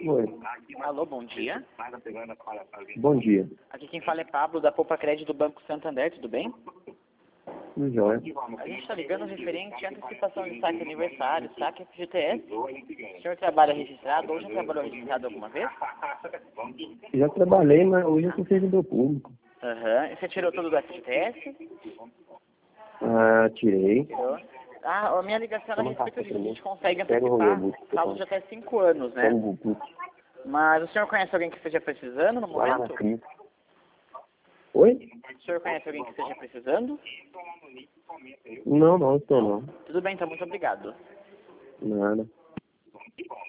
Oi. Alô, bom dia. Bom dia. Aqui quem fala é Pablo, da Poupa Crédito do Banco Santander, tudo bem? Tudo jóia. A gente está ligando referente à antecipação de saque aniversário, saque FGTS. O senhor trabalha registrado ou já trabalhou registrado alguma vez? Já trabalhei, mas hoje eu sou servidor público. Aham. E você tirou tudo do FGTS? Ah, tirei. Tirou. Ah, a minha ligação era a respeito disso. A gente consegue Pega o antecipar Robusto, saldo de até 5 anos, né? Como Gugu. Mas o senhor conhece alguém que esteja precisando no Lá na momento? Cris. Oi? O senhor conhece alguém que esteja precisando? Não, estou não. Tudo bem, então, muito obrigado. Nada.